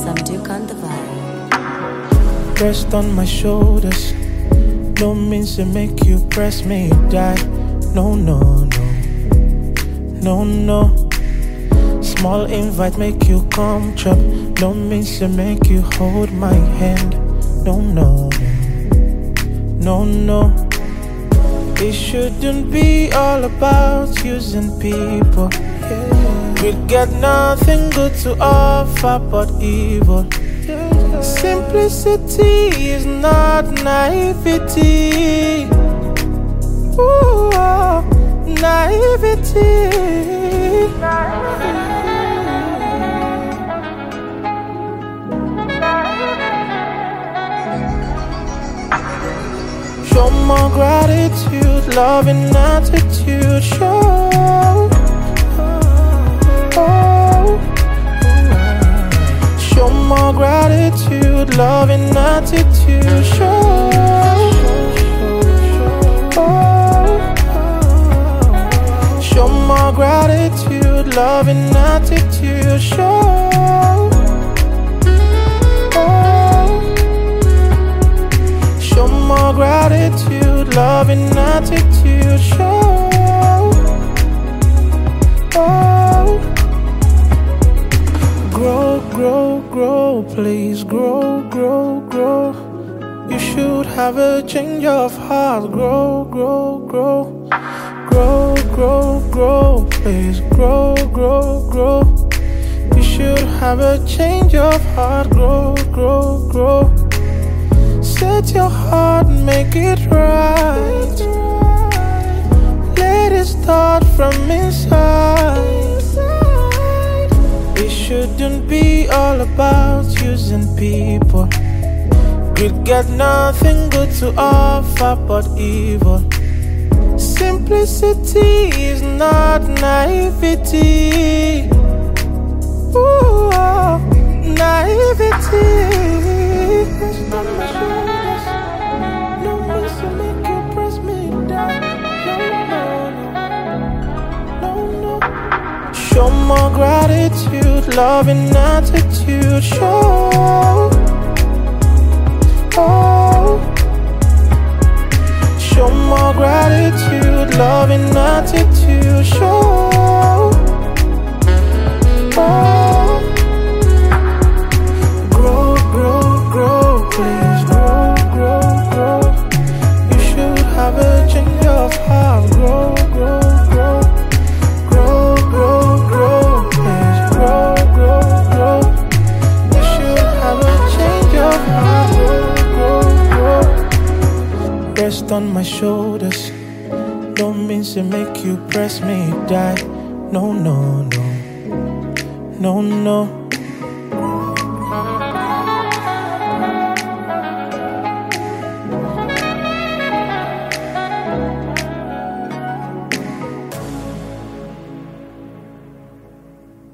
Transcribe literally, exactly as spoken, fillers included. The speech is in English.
Some Duke on the vibe. Rest on my shoulders. No means to make you press me die. No, no, no. No, no. Small invite make you come chop. No means to make you hold my hand. No, no, no. No, no. It shouldn't be all about using people. Yeah. We got nothing good to offer but evil. Yeah. Simplicity is not naivety. Ooh, oh, naivety. Show more gratitude, love and attitude. Show, oh. Show more gratitude, love and attitude. Show, oh. Show more gratitude, love and attitude. Show. Show more gratitude, love and attitude. Show, oh. Grow, grow, grow, please grow, grow, grow. You should have a change of heart. Grow, grow, grow. Grow, grow, grow, please grow, grow, grow. You should have a change of heart. Grow, grow, grow. Set your heart and make it right. Let it start from inside. It shouldn't be all about using people. We got nothing good to offer but evil. Simplicity is not naivety. Ooh, oh, naivety. Show more gratitude, love and attitude. Show, oh. Show more gratitude, love and attitude. Show, oh. Grow, grow, grow, please grow, grow, grow. You should have a change of heart. Grow, grow, grow. Grow, grow, grow, please grow, grow, grow. You should have a change of heart. Grow, grow, grow. Rest on my shoulders. Don't mean to make you press me die. No, no, no. No, no.